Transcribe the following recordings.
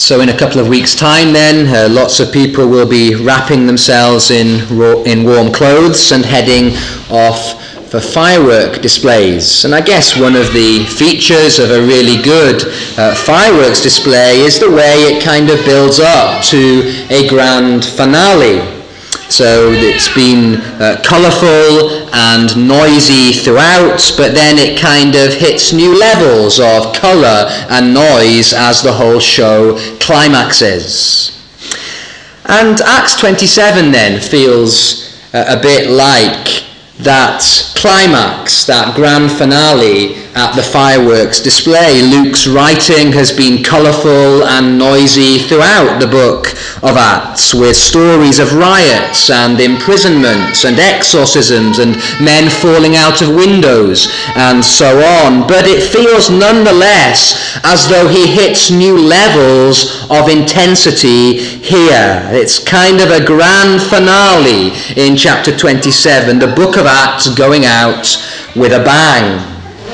So in a couple of weeks' time then, lots of people will be wrapping themselves in warm clothes and heading off for firework displays. And I guess one of the features of a really good fireworks display is the way it kind of builds up to a grand finale. So it's been colourful and noisy throughout, but then it kind of hits new levels of colour and noise as the whole show climaxes. And Acts 27 then feels a bit like that climax, that grand finale at the fireworks display. Luke's writing has been colourful and noisy throughout the book of Acts, with stories of riots and imprisonments and exorcisms and men falling out of windows and so on. But it feels nonetheless as though he hits new levels of intensity here. It's kind of a grand finale in chapter 27, the book of Acts going out with a bang.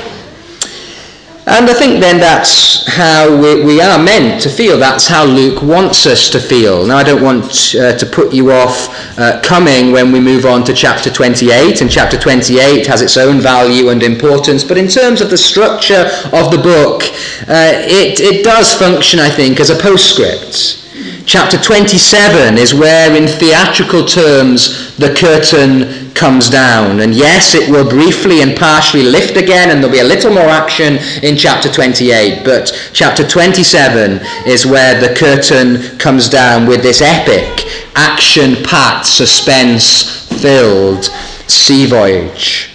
And I think then that's how we are meant to feel. That's how Luke wants us to feel. Now, I don't want to put you off coming when we move on to chapter 28, and chapter 28 has its own value and importance, but in terms of the structure of the book, it does function, I think, as a postscript. Chapter 27 is where, in theatrical terms, the curtain comes down. And yes, it will briefly and partially lift again, and there'll be a little more action in chapter 28. But chapter 27 is where the curtain comes down with this epic, action-packed, suspense-filled sea voyage.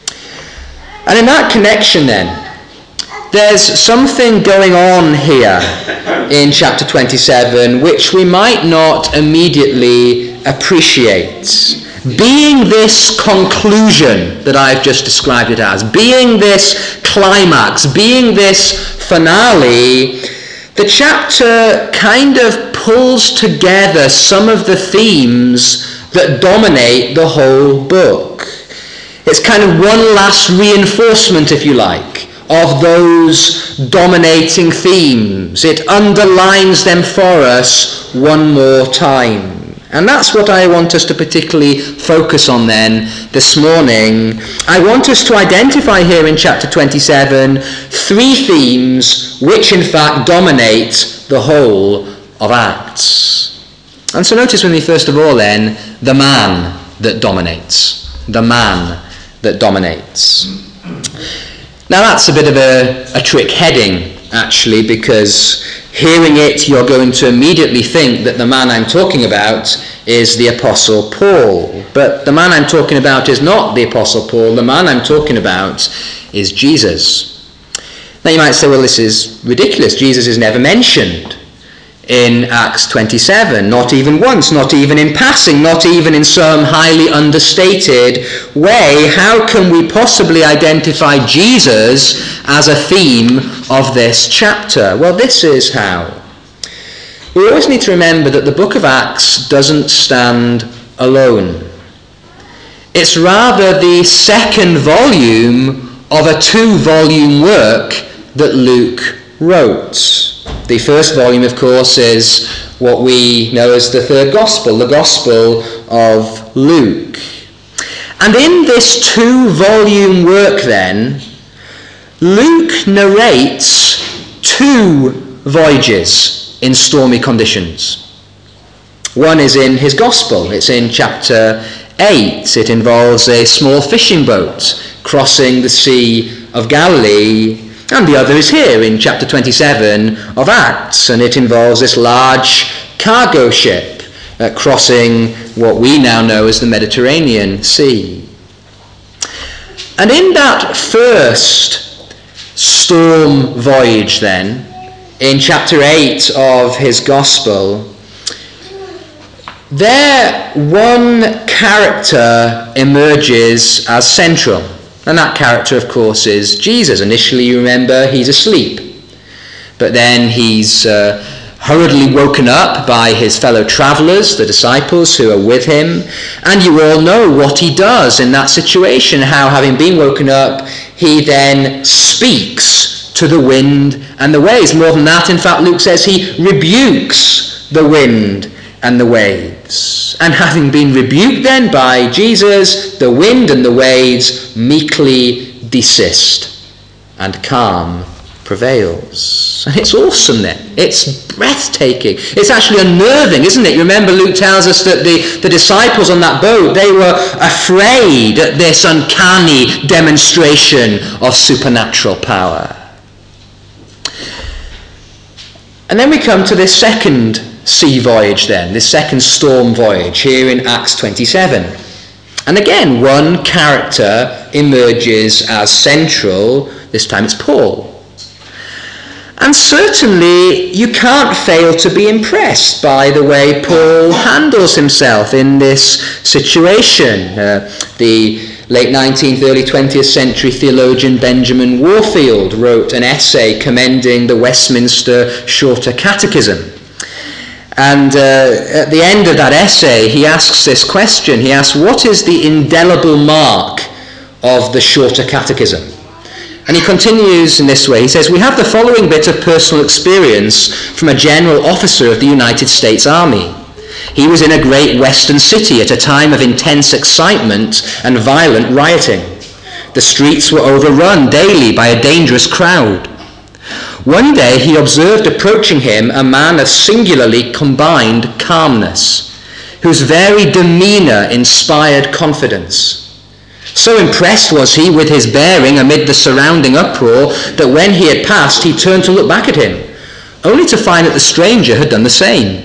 And in that connection then, there's something going on here in chapter 27 which we might not immediately appreciate. Being this conclusion that I've just described it as, being this climax, being this finale, the chapter kind of pulls together some of the themes that dominate the whole book. It's kind of one last reinforcement, if you like, of those dominating themes. It underlines them for us one more time. And that's what I want us to particularly focus on then this morning. I want us to identify here in chapter 27 three themes which in fact dominate the whole of Acts. And so notice with me first of all then, the man that dominates. The man that dominates. Now that's a bit of a trick heading, actually, because hearing it, you're going to immediately think that the man I'm talking about is the Apostle Paul. But the man I'm talking about is not the Apostle Paul. The man I'm talking about is Jesus. Now you might say, well, this is ridiculous. Jesus is never mentioned in Acts 27, not even once, not even in passing, not even in some highly understated way. How can we possibly identify Jesus as a theme of this chapter? Well, this is how. We always need to remember that the book of Acts doesn't stand alone. It's rather the second volume of a two-volume work that Luke wrote. The first volume, of course, is what we know as the third gospel, the Gospel of Luke. And in this two-volume work, then, Luke narrates two voyages in stormy conditions. One is in his Gospel. It's in chapter 8. It involves a small fishing boat crossing the Sea of Galilee. And the other is here in chapter 27 of Acts, and it involves this large cargo ship crossing what we now know as the Mediterranean Sea. And in that first storm voyage then, in chapter 8 of his Gospel, there one character emerges as central. And that character, of course, is Jesus. Initially, you remember, he's asleep. But then he's hurriedly woken up by his fellow travelers, the disciples who are with him. And you all know what he does in that situation, how, having been woken up, he then speaks to the wind and the waves. More than that, in fact, Luke says he rebukes the wind and the waves. And having been rebuked then by Jesus, the wind and the waves meekly desist, and calm prevails. And it's awesome then. It's breathtaking. It's actually unnerving, isn't it? You remember Luke tells us that the disciples on that boat, they were afraid at this uncanny demonstration of supernatural power. And then we come to this second sea voyage then, this second storm voyage here in Acts 27. And again, one character emerges as central. This time it's Paul. And certainly you can't fail to be impressed by the way Paul handles himself in this situation. The late 19th, early 20th century theologian Benjamin Warfield wrote an essay commending the Westminster Shorter Catechism. And at the end of that essay, he asks this question. He asks, what is the indelible mark of the Shorter Catechism? And he continues in this way. He says, we have the following bit of personal experience from a general officer of the United States Army. He was in a great western city at a time of intense excitement and violent rioting. The streets were overrun daily by a dangerous crowd. One day he observed approaching him a man of singularly combined calmness, whose very demeanour inspired confidence. So impressed was he with his bearing amid the surrounding uproar that when he had passed, he turned to look back at him, only to find that the stranger had done the same.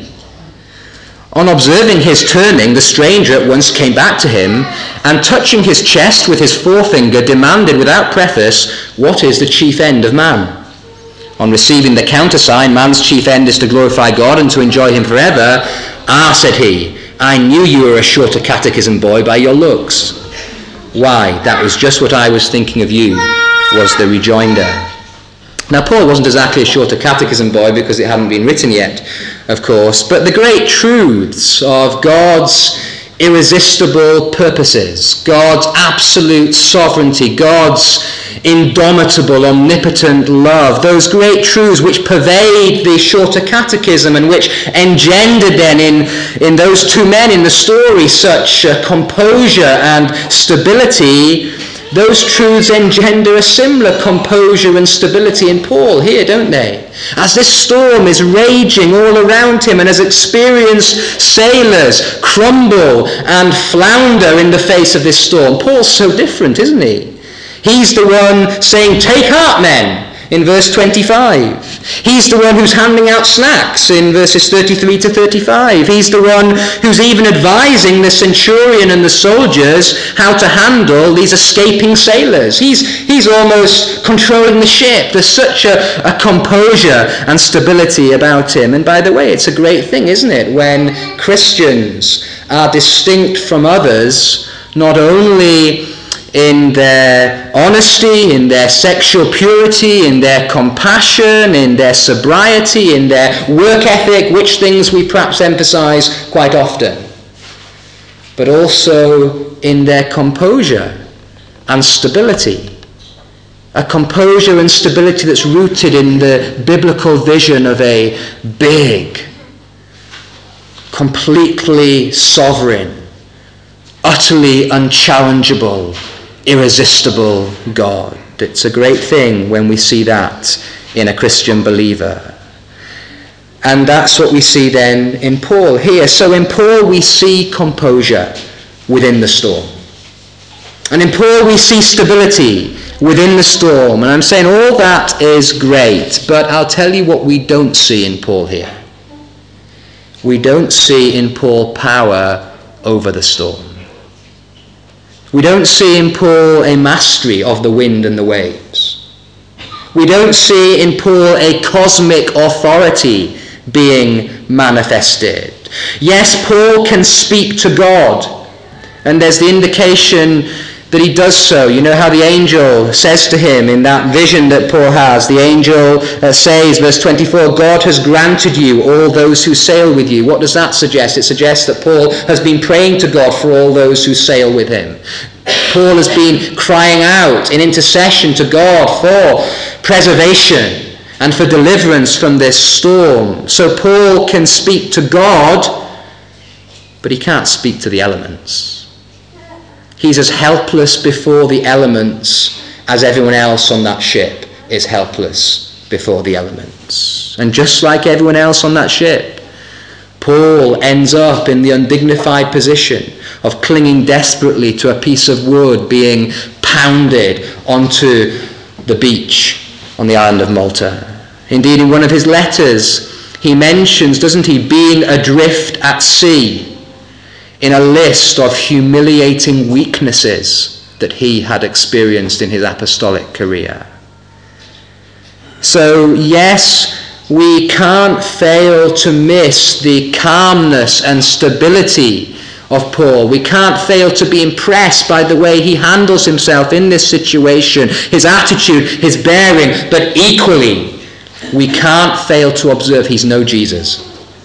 On observing his turning, the stranger at once came back to him, and touching his chest with his forefinger, demanded without preface, what is the chief end of man? On receiving the countersign, man's chief end is to glorify God and to enjoy him forever. Ah, said he, I knew you were a Shorter Catechism boy by your looks. Why, that was just what I was thinking of you, was the rejoinder. Now, Paul wasn't exactly a Shorter Catechism boy because it hadn't been written yet, of course, but the great truths of God's irresistible purposes, God's absolute sovereignty, God's indomitable, omnipotent love, those great truths which pervade the Shorter Catechism and which engendered then in those two men in the story such composure and stability, those truths engender a similar composure and stability in Paul here, don't they? As this storm is raging all around him and as experienced sailors crumble and flounder in the face of this storm, Paul's so different, isn't he? He's the one saying, take heart, men, in verse 25. He's the one who's handing out snacks in verses 33 to 35. He's the one who's even advising the centurion and the soldiers how to handle these escaping sailors. He's almost controlling the ship. There's such a composure and stability about him. And by the way, it's a great thing, isn't it, when Christians are distinct from others, not only in their honesty, in their sexual purity, in their compassion, in their sobriety, in their work ethic, which things we perhaps emphasize quite often, but also in their composure and stability. A composure and stability that's rooted in the biblical vision of a big, completely sovereign, utterly unchallengeable, irresistible God. It's a great thing when we see that in a Christian believer. And that's what we see then in Paul here. So in Paul we see composure within the storm. And in Paul we see stability within the storm. And I'm saying all that is great, but I'll tell you what we don't see in Paul here. We don't see in Paul power over the storm. We don't see in Paul a mastery of the wind and the waves. We don't see in Paul a cosmic authority being manifested. Yes, Paul can speak to God, and there's the indication that he does so. You know how the angel says to him in that vision that Paul has, the angel says, verse 24, God has granted you all those who sail with you. What does that suggest? It suggests that Paul has been praying to God for all those who sail with him. Paul has been crying out in intercession to God for preservation and for deliverance from this storm. So Paul can speak to God, but he can't speak to the elements. He's as helpless before the elements as everyone else on that ship is helpless before the elements. And just like everyone else on that ship, Paul ends up in the undignified position of clinging desperately to a piece of wood being pounded onto the beach on the island of Malta. Indeed, in one of his letters, he mentions, doesn't he, being adrift at sea in a list of humiliating weaknesses that he had experienced in his apostolic career. So, yes, we can't fail to miss the calmness and stability of Paul. We can't fail to be impressed by the way he handles himself in this situation, his attitude, his bearing, but equally, we can't fail to observe he's no Jesus.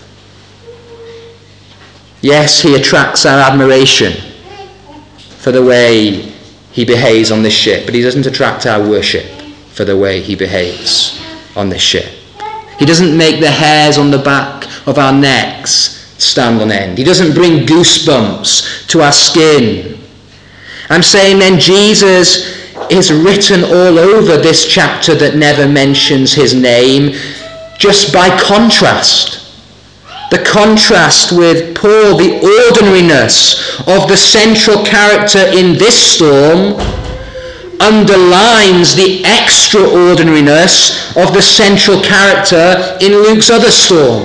Yes, he attracts our admiration for the way he behaves on this ship, but he doesn't attract our worship for the way he behaves on this ship. He doesn't make the hairs on the back of our necks stand on end. He doesn't bring goosebumps to our skin. I'm saying then Jesus is written all over this chapter that never mentions his name, just by contrast. The contrast with Paul, the ordinariness of the central character in this storm underlines the extraordinariness of the central character in Luke's other storm.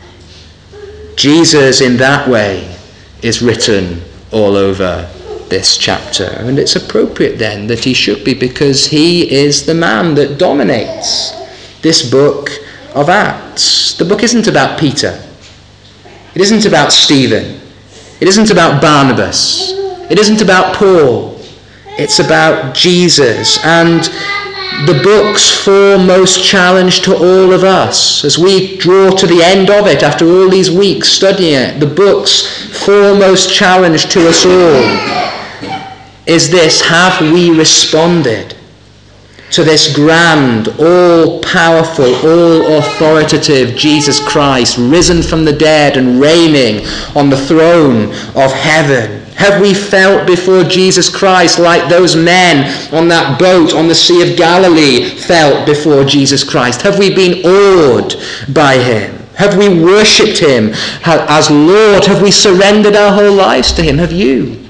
Jesus, in that way, is written all over this chapter. And it's appropriate then that he should be, because he is the man that dominates this book of Acts. The book isn't about Peter. It isn't about Stephen. It isn't about Barnabas. It isn't about Paul. It's about Jesus, and the book's foremost challenge to all of us, as we draw to the end of it after all these weeks studying it, the book's foremost challenge to us all is this: have we responded to this grand, all-powerful, all-authoritative Jesus Christ, risen from the dead and reigning on the throne of heaven? Have we felt before Jesus Christ like those men on that boat on the Sea of Galilee felt before Jesus Christ? Have we been awed by him? Have we worshipped him as Lord? Have we surrendered our whole lives to him? Have you?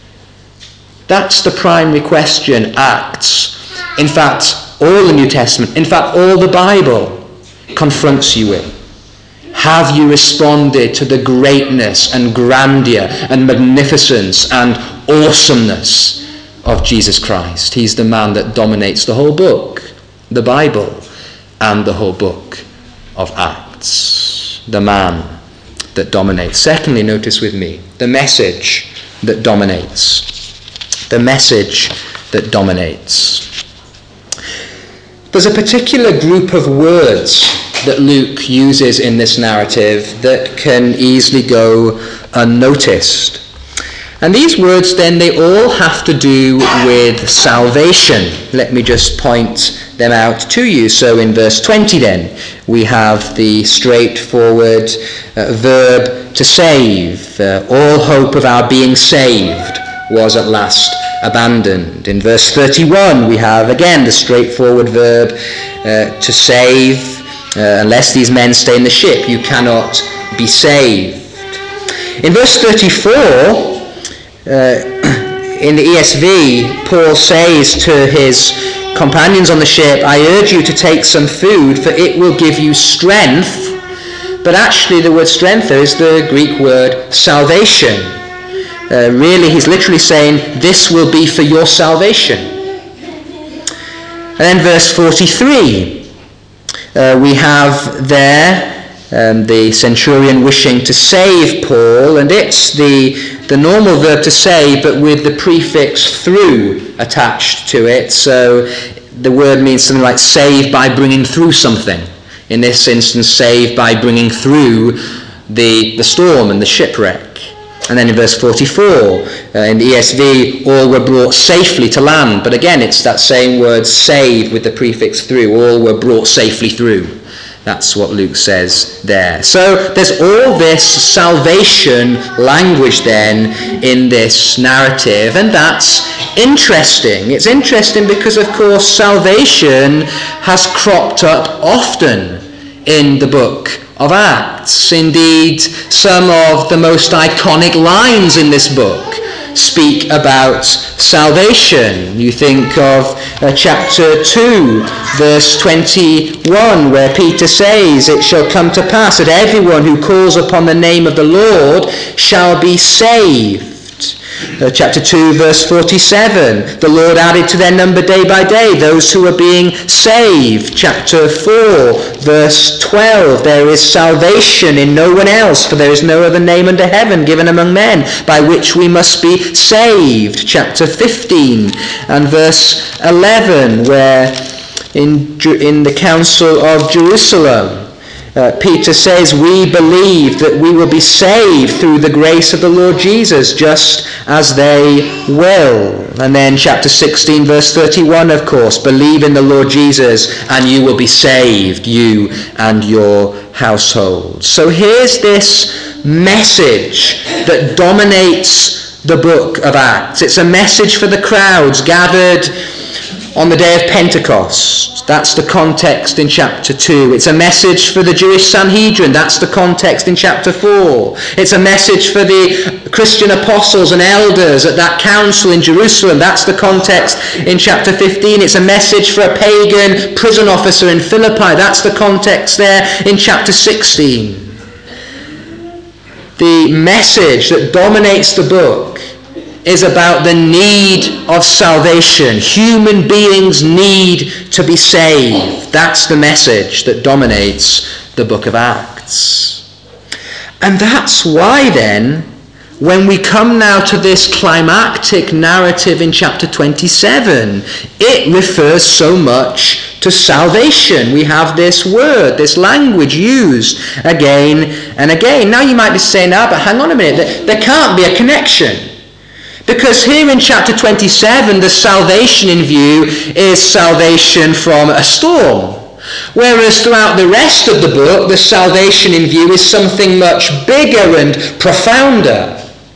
That's the primary question Acts, in fact, all the New Testament, in fact, all the Bible confronts you with. Have you responded to the greatness and grandeur and magnificence and awesomeness of Jesus Christ? He's the man that dominates the whole book, the Bible, and the whole book of Acts. The man that dominates. Secondly, notice with me, the message that dominates. The message that dominates. There's a particular group of words that Luke uses in this narrative that can easily go unnoticed. And these words then, they all have to do with salvation. Let me just point them out to you. So in verse 20 then, we have the straightforward verb to save. All hope of our being saved was at last abandoned. In verse 31, we have again the straightforward verb to save. Unless these men stay in the ship, you cannot be saved. In verse 34, in the ESV, Paul says to his companions on the ship, I urge you to take some food, for it will give you strength. But actually the word strength is the Greek word salvation. Really, he's literally saying, this will be for your salvation. And then verse 43, we have there the centurion wishing to save Paul, and it's the normal verb to save, but with the prefix through attached to it. So the word means something like save by bringing through something. In this instance, save by bringing through the storm and the shipwreck. And then in verse 44, in the ESV, all were brought safely to land. But again, it's that same word, saved, with the prefix through. All were brought safely through. That's what Luke says there. So there's all this salvation language then in this narrative, and that's interesting. It's interesting because, of course, salvation has cropped up often in the book of Acts. Indeed, some of the most iconic lines in this book speak about salvation. You think of chapter 2, verse 21, where Peter says, "It shall come to pass that everyone who calls upon the name of the Lord shall be saved." Chapter 2, verse 47, the Lord added to their number day by day those who were being saved. Chapter 4, verse 12, there is salvation in no one else, for there is no other name under heaven given among men by which we must be saved. Chapter 15 and verse 11, where in the Council of Jerusalem, Peter says, "We believe that we will be saved through the grace of the Lord Jesus, just as they will." And then chapter 16, verse 31, of course, "Believe in the Lord Jesus, and you will be saved, you and your household." So here's this message that dominates the book of Acts. It's a message for the crowds gathered on the day of Pentecost. That's the context in chapter 2. It's a message for the Jewish Sanhedrin. That's the context in chapter 4. It's a message for the Christian apostles and elders at that council in Jerusalem. That's the context in chapter 15. It's a message for a pagan prison officer in Philippi. That's the context there in chapter 16. The message that dominates the book is about the need of salvation. Human beings need to be saved. That's the message that dominates the book of Acts. And that's why then, when we come now to this climactic narrative in chapter 27, it refers so much to salvation. We have this word, this language used again and again. Now you might be saying, but hang on a minute, there can't be a connection. Because here in chapter 27, the salvation in view is salvation from a storm. Whereas throughout the rest of the book, the salvation in view is something much bigger and profounder.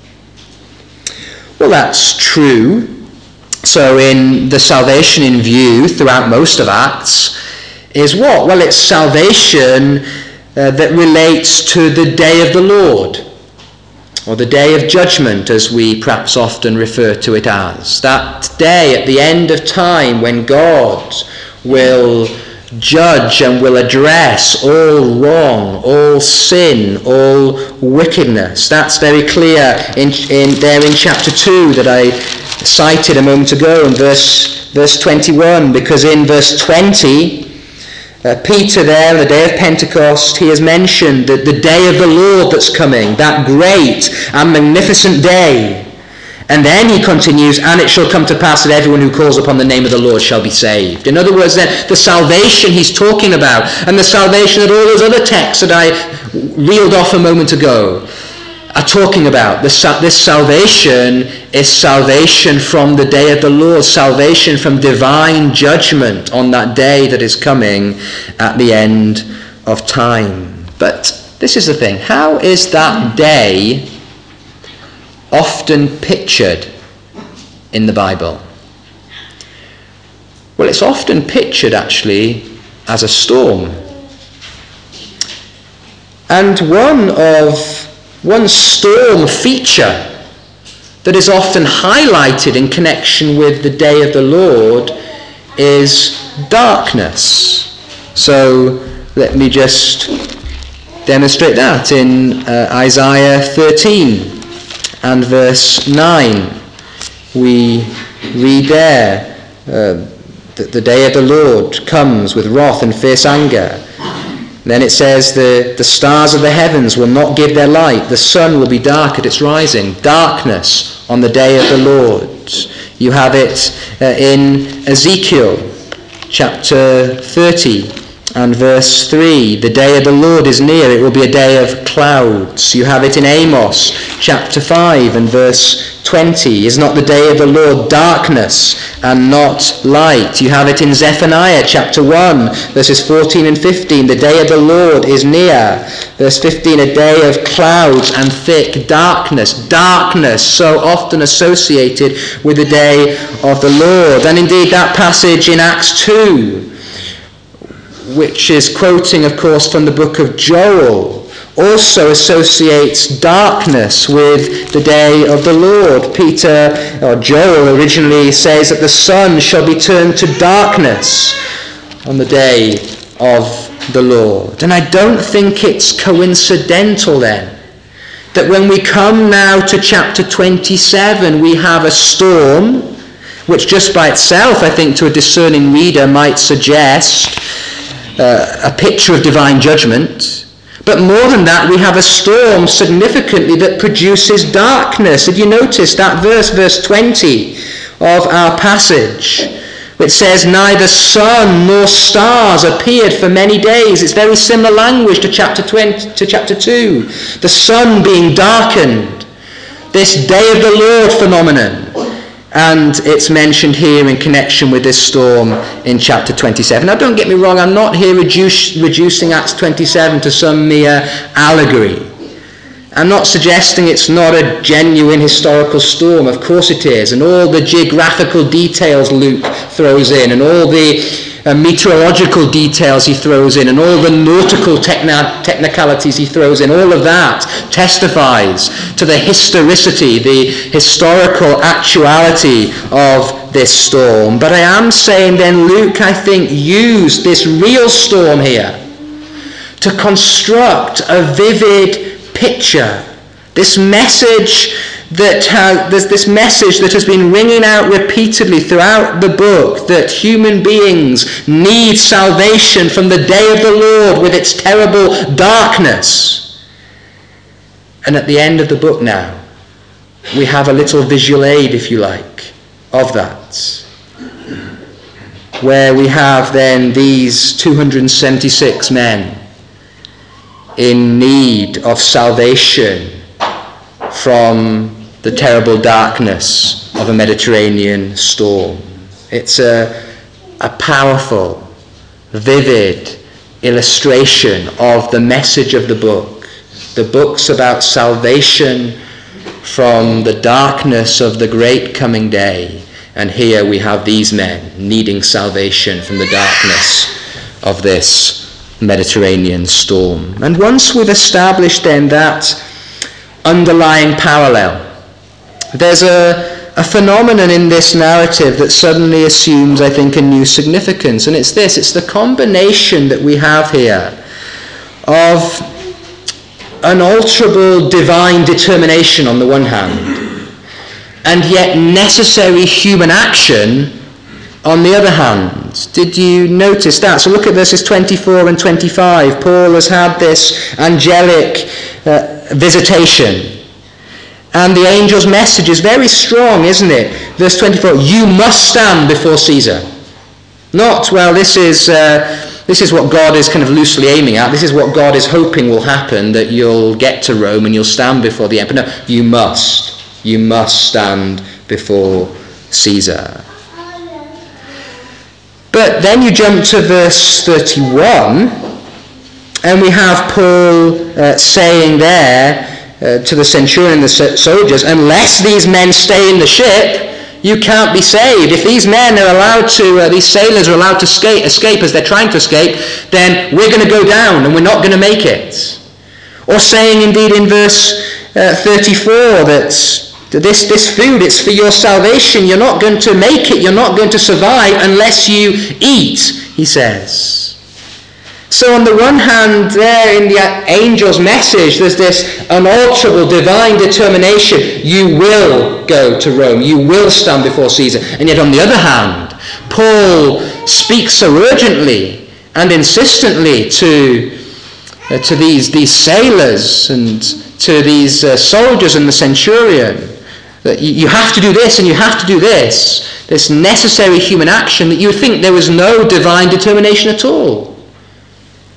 Well, that's true. So in the salvation in view throughout most of Acts is what? Well, it's salvation that relates to the day of the Lord, or the day of judgment, as we perhaps often refer to it as. That day at the end of time when God will judge and will address all wrong, all sin, all wickedness. That's very clear in chapter 2 that I cited a moment ago in verse 21, because in verse 20, Peter there, on the day of Pentecost, he has mentioned that the day of the Lord that's coming, that great and magnificent day. And then he continues, "And it shall come to pass that everyone who calls upon the name of the Lord shall be saved." In other words, then, the salvation he's talking about, and the salvation that all those other texts that I reeled off a moment ago are talking about. This salvation is salvation from the day of the Lord, salvation from divine judgment on that day that is coming at the end of time. But this is the thing, how is that day often pictured in the Bible? Well, it's often pictured actually as a storm. And one storm feature that is often highlighted in connection with the day of the Lord is darkness. So let me just demonstrate that in Isaiah 13 and verse 9. We read there that the day of the Lord comes with wrath and fierce anger. Then it says the stars of the heavens will not give their light. The sun will be dark at its rising. Darkness on the day of the Lord. You have it in Ezekiel chapter 30 And verse 3, the day of the Lord is near, it will be a day of clouds. You have it in Amos chapter 5 and verse 20. Is not the day of the Lord darkness and not light? You have it in Zephaniah chapter 1 verses 14 and 15. The day of the Lord is near. Verse 15, a day of clouds and thick darkness. Darkness so often associated with the day of the Lord. And indeed that passage in Acts 2, which is quoting, of course, from the book of Joel, also associates darkness with the day of the Lord. Joel originally says that the sun shall be turned to darkness on the day of the Lord. And I don't think it's coincidental then that when we come now to chapter 27, we have a storm, which just by itself, I think, to a discerning reader might suggest a picture of divine judgment. But more than that, we have a storm significantly that produces darkness. Did you notice that verse 20 of our passage, which says, neither sun nor stars appeared for many days? It's very similar language to chapter 2. The sun being darkened, this day of the Lord phenomenon. And it's mentioned here in connection with this storm in chapter 27. Now don't get me wrong, I'm not here reducing Acts 27 to some mere allegory. I'm not suggesting it's not a genuine historical storm. Of course it is. And all the geographical details Luke throws in, and all the meteorological details he throws in, and all the nautical technicalities he throws in, all of that testifies to the historicity, the historical actuality of this storm. But I am saying then Luke, I think, used this real storm here to construct a vivid picture. This message that has been ringing out repeatedly throughout the book, that human beings need salvation from the day of the Lord with its terrible darkness. And at the end of the book now, we have a little visual aid, if you like, of that, where we have then these 276 men in need of salvation from the terrible darkness of a Mediterranean storm. It's a powerful, vivid illustration of the message of the book. The book's about salvation from the darkness of the great coming day. And here we have these men needing salvation from the darkness of this Mediterranean storm. And once we've established then that underlying parallel, there's a phenomenon in this narrative that suddenly assumes, I think, a new significance. And it's this, it's the combination that we have here of unalterable divine determination on the one hand, and yet necessary human action on the other hand. Did you notice that? So look at verses 24 and 25. Paul has had this angelic visitation. And the angel's message is very strong, isn't it? Verse 24, you must stand before Caesar. Not, well, this is what God is kind of loosely aiming at. This is what God is hoping will happen, that you'll get to Rome and you'll stand before the emperor. No, you must. You must stand before Caesar. But then you jump to verse 31, and we have Paul saying there to the centurion and the soldiers, unless these men stay in the ship, you can't be saved. If these men are allowed to, these sailors are allowed to escape as they're trying to escape, then we're going to go down and we're not going to make it. Or saying indeed in verse 34 that this food, it's for your salvation. You're not going to make it. You're not going to survive unless you eat, he says. So on the one hand, there in the angel's message, there's this unalterable divine determination. You will go to Rome. You will stand before Caesar. And yet on the other hand, Paul speaks so urgently and insistently to these sailors and to these soldiers and the centurion, that you have to do this and you have to do this necessary human action, that you would think there was no divine determination at all.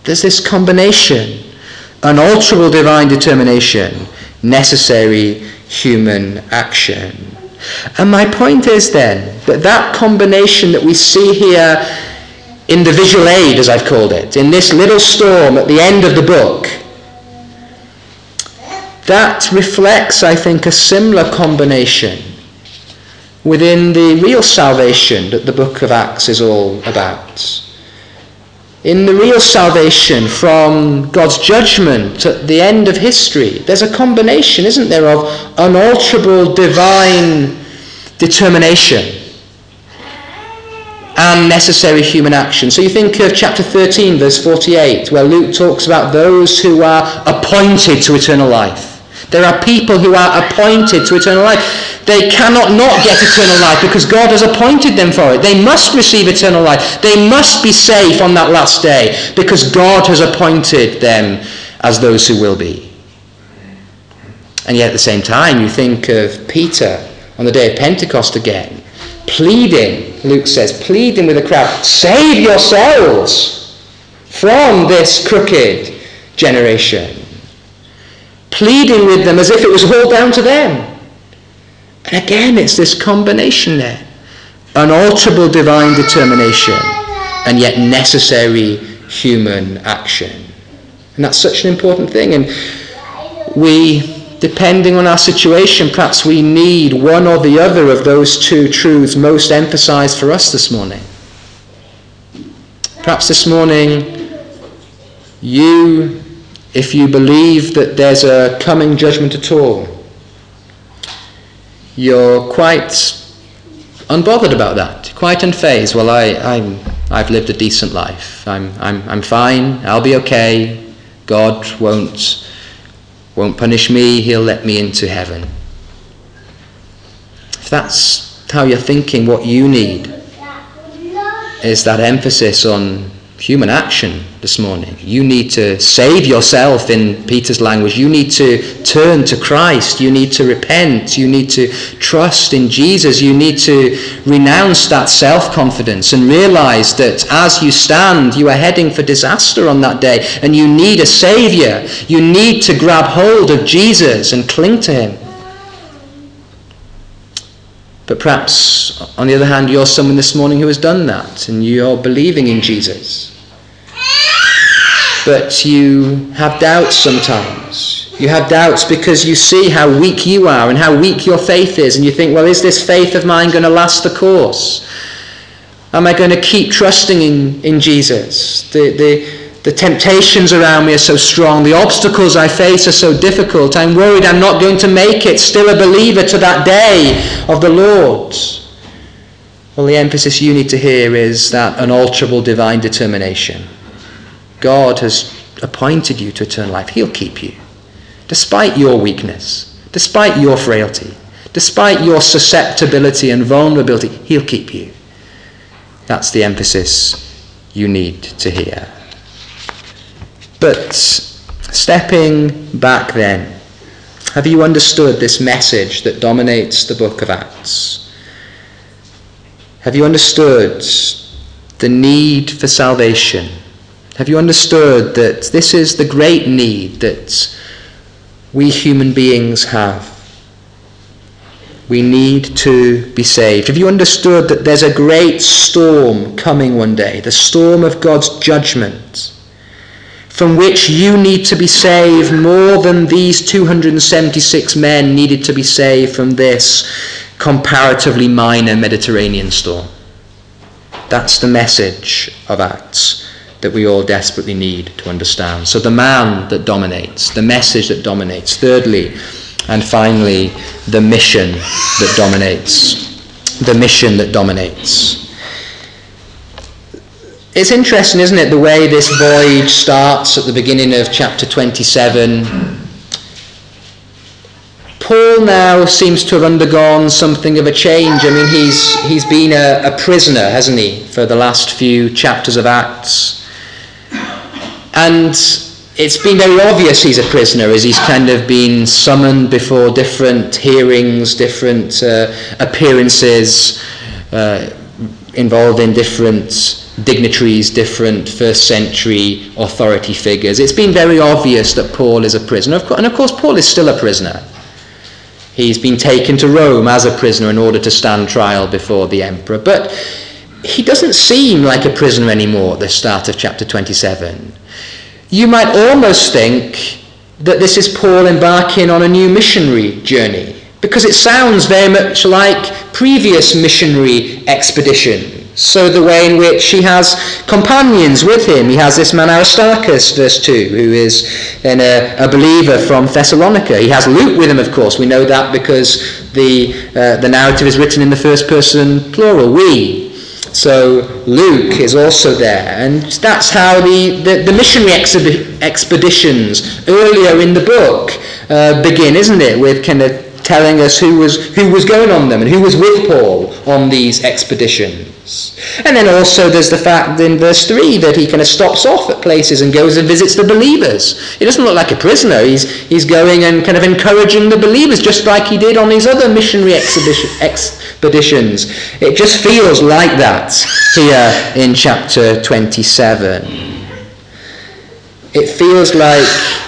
There's this combination: unalterable divine determination, necessary human action. And my point is then that combination that we see here in the visual aid, as I've called it, in this little storm at the end of the book, that reflects, I think, a similar combination within the real salvation that the book of Acts is all about. In the real salvation from God's judgment at the end of history, there's a combination, isn't there, of unalterable divine determination and necessary human action. So you think of chapter 13, verse 48, where Luke talks about those who are appointed to eternal life. There are people who are appointed to eternal life. They cannot not get eternal life because God has appointed them for it. They must receive eternal life. They must be safe on that last day because God has appointed them as those who will be. And yet at the same time, you think of Peter on the day of Pentecost again, pleading, Luke says, pleading with the crowd, save yourselves from this crooked generation. Pleading with them as if it was all down to them. And again, it's this combination there. Unalterable divine determination and yet necessary human action. And that's such an important thing. And we, depending on our situation, perhaps we need one or the other of those two truths most emphasized for us this morning. Perhaps this morning, if you believe that there's a coming judgment at all, you're quite unbothered about that, quite unfazed. Well, I've lived a decent life. I'm fine. I'll be okay. God won't punish me. He'll let me into heaven. If that's how you're thinking, what you need is that emphasis on human action this morning. You need to save yourself, in Peter's language. You need to turn to Christ. You need to repent. You need to trust in Jesus. You need to renounce that self-confidence and realize that as you stand, you are heading for disaster on that day, and you need a Savior. You need to grab hold of Jesus and cling to him. But perhaps, on the other hand, you're someone this morning who has done that, and you're believing in Jesus. But you have doubts sometimes. You have doubts because you see how weak you are and how weak your faith is, and you think, well, is this faith of mine going to last the course? Am I going to keep trusting in Jesus? The temptations around me are so strong. The obstacles I face are so difficult. I'm worried I'm not going to make it, still a believer to that day of the Lord. Well, the emphasis you need to hear is that unalterable divine determination. God has appointed you to eternal life. He'll keep you. Despite your weakness, despite your frailty, despite your susceptibility and vulnerability, he'll keep you. That's the emphasis you need to hear. But stepping back then, have you understood this message that dominates the book of Acts? Have you understood the need for salvation? Have you understood that this is the great need that we human beings have? We need to be saved. Have you understood that there's a great storm coming one day, the storm of God's judgment, from which you need to be saved more than these 276 men needed to be saved from this comparatively minor Mediterranean storm? That's the message of Acts that we all desperately need to understand. So the man that dominates, the message that dominates. Thirdly, and finally, the mission that dominates. The mission that dominates. It's interesting, isn't it, the way this voyage starts at the beginning of chapter 27. Paul now seems to have undergone something of a change. I mean, he's been a prisoner, hasn't he, for the last few chapters of Acts. And it's been very obvious he's a prisoner as he's kind of been summoned before different hearings, different appearances involved in different dignitaries, different first century authority figures. It's been very obvious that Paul is a prisoner. And of course, Paul is still a prisoner. He's been taken to Rome as a prisoner in order to stand trial before the emperor. But he doesn't seem like a prisoner anymore at the start of chapter 27. You might almost think that this is Paul embarking on a new missionary journey, because it sounds very much like previous missionary expeditions. So the way in which he has companions with him. He has this man Aristarchus, verse 2, who is a believer from Thessalonica. He has Luke with him, of course. We know that because the narrative is written in the first person plural, we. So Luke is also there. And that's how the missionary expeditions earlier in the book begin, isn't it? With kind of telling us who was going on them and who was with Paul on these expeditions. And then also there's the fact in verse 3 that he kind of stops off at places and goes and visits the believers. He doesn't look like a prisoner. He's going and kind of encouraging the believers, just like he did on these other missionary expeditions. It just feels like that here in chapter 27. It feels like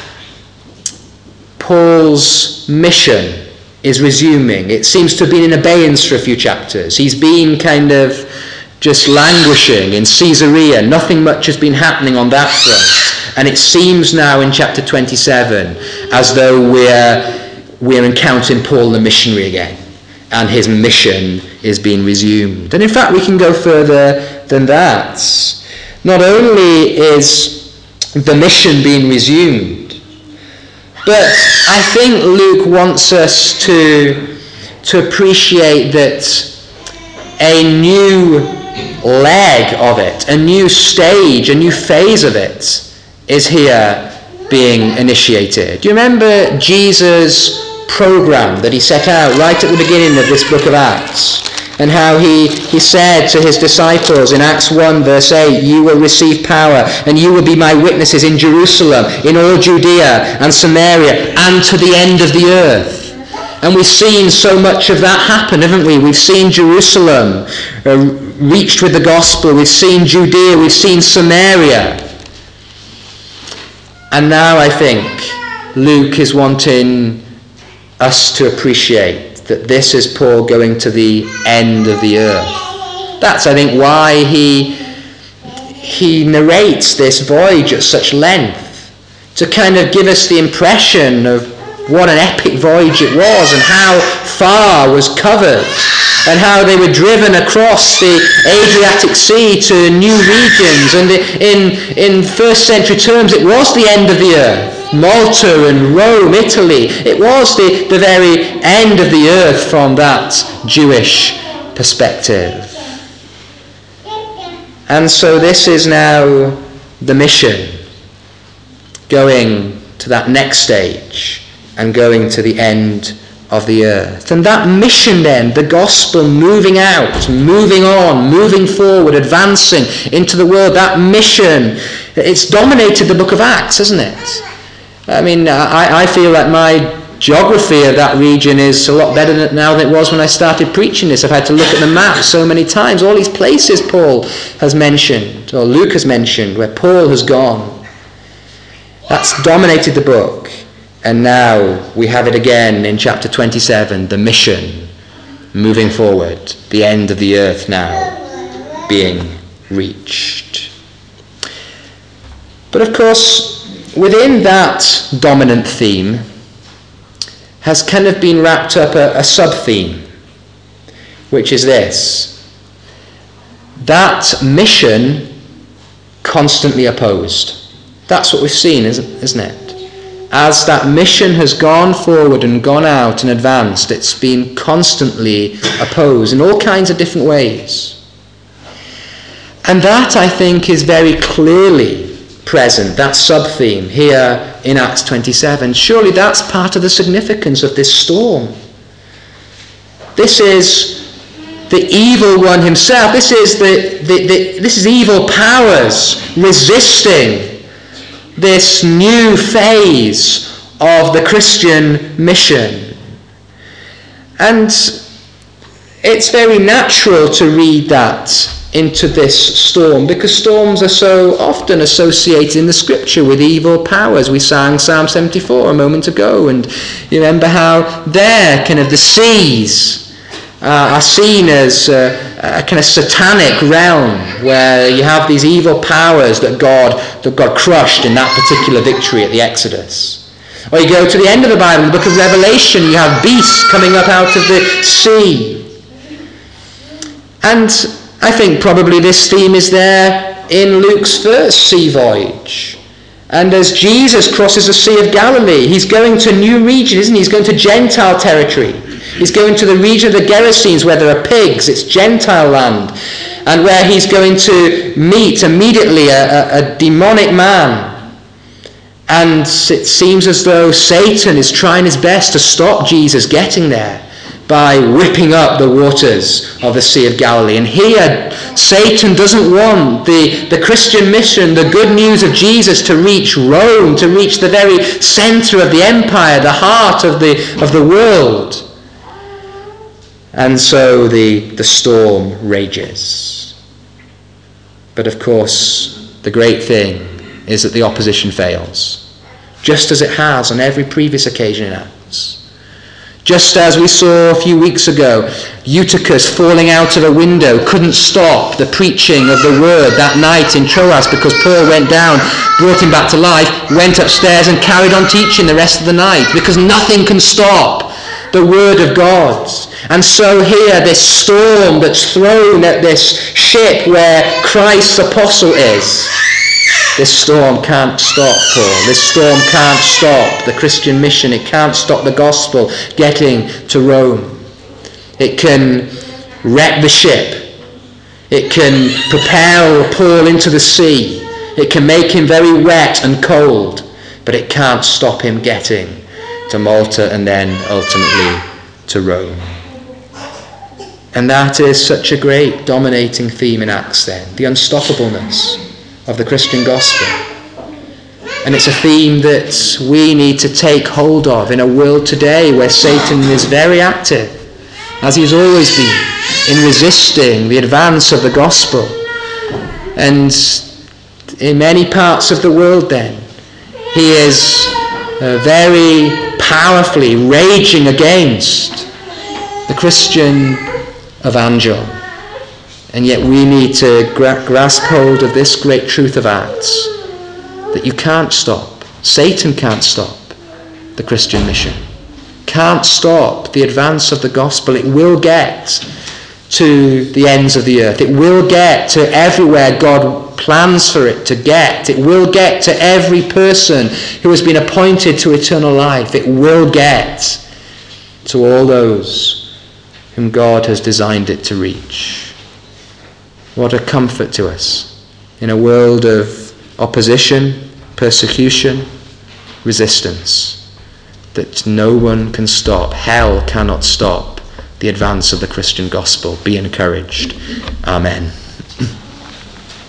Paul's mission is resuming. It seems to have been in abeyance for a few chapters. He's been kind of just languishing in Caesarea. Nothing much has been happening on that front. And it seems now in chapter 27 as though we're encountering Paul the missionary again, and his mission is being resumed. And in fact, we can go further than that. Not only is the mission being resumed, but I think Luke wants us to appreciate that a new leg of it, a new stage, a new phase of it is here being initiated. Do you remember Jesus' program that he set out right at the beginning of this book of Acts? And how he said to his disciples in Acts 1 verse 8, you will receive power and you will be my witnesses in Jerusalem, in all Judea and Samaria, and to the end of the earth. And we've seen so much of that happen, haven't we? We've seen Jerusalem reached with the gospel. We've seen Judea. We've seen Samaria. And now I think Luke is wanting us to appreciate that this is Paul going to the end of the earth. That's, I think, why he narrates this voyage at such length, to kind of give us the impression of what an epic voyage it was and how far was covered and how they were driven across the Adriatic Sea to new regions. And in first century terms, it was the end of the earth. Malta and Rome, Italy. It was the very end of the earth from that Jewish perspective. And so this is now the mission, going to that next stage and going to the end of the earth. And that mission then, the gospel moving out, moving on, moving forward, advancing into the world, that mission, it's dominated the book of Acts, hasn't it? I mean, I feel like my geography of that region is a lot better now than it was when I started preaching this. I've had to look at the map so many times. All these places Paul has mentioned, or Luke has mentioned, where Paul has gone. That's dominated the book. And now we have it again in chapter 27, the mission moving forward, the end of the earth now being reached. But of course, within that dominant theme has kind of been wrapped up a sub-theme, which is this: that mission constantly opposed. That's what we've seen, isn't it? As that mission has gone forward and gone out and advanced, it's been constantly opposed in all kinds of different ways. And that, I think, is very clearly present, that sub-theme here in Acts 27. Surely that's part of the significance of this storm. This is the evil one himself. This is this is evil powers resisting this new phase of the Christian mission. And it's very natural to read that into this storm, because storms are so often associated in the scripture with evil powers. We sang Psalm 74 a moment ago, and you remember how there kind of the seas are seen as a kind of satanic realm where you have these evil powers that God crushed in that particular victory at the Exodus. Or you go to the end of the Bible, in the book of Revelation, you have beasts coming up out of the sea. And I think probably this theme is there in Luke's first sea voyage. And as Jesus crosses the Sea of Galilee, he's going to a new region, isn't he? He's going to Gentile territory. He's going to the region of the Gerasenes where there are pigs. It's Gentile land. And where he's going to meet immediately a demonic man. And it seems as though Satan is trying his best to stop Jesus getting there by whipping up the waters of the Sea of Galilee. And here, Satan doesn't want the Christian mission, the good news of Jesus, to reach Rome, to reach the very center of the empire, the heart of the world. And so the storm rages. But of course, the great thing is that the opposition fails, just as it has on every previous occasion in Acts. Just as we saw a few weeks ago, Eutychus falling out of a window couldn't stop the preaching of the word that night in Troas because Paul went down, brought him back to life, went upstairs and carried on teaching the rest of the night, because nothing can stop the word of God. And so here, this storm that's thrown at this ship where Christ's apostle is, this storm can't stop Paul. This storm can't stop the Christian mission. It can't stop the gospel getting to Rome. It can wreck the ship. It can propel Paul into the sea. It can make him very wet and cold. But it can't stop him getting to Malta and then ultimately to Rome. And that is such a great dominating theme in Acts then, the unstoppableness of the Christian gospel. And it's a theme that we need to take hold of in a world today where Satan is very active, as he's always been, in resisting the advance of the gospel. And in many parts of the world then, he is very powerfully raging against the Christian evangel. And yet we need to grasp hold of this great truth of Acts, that you can't stop, Satan can't stop the Christian mission, can't stop the advance of the gospel. It will get to the ends of the earth. It will get to everywhere God plans for it to get. It will get to every person who has been appointed to eternal life. It will get to all those whom God has designed it to reach. What a comfort to us in a world of opposition, persecution, resistance, that no one can stop, hell cannot stop the advance of the Christian gospel. Be encouraged. Amen.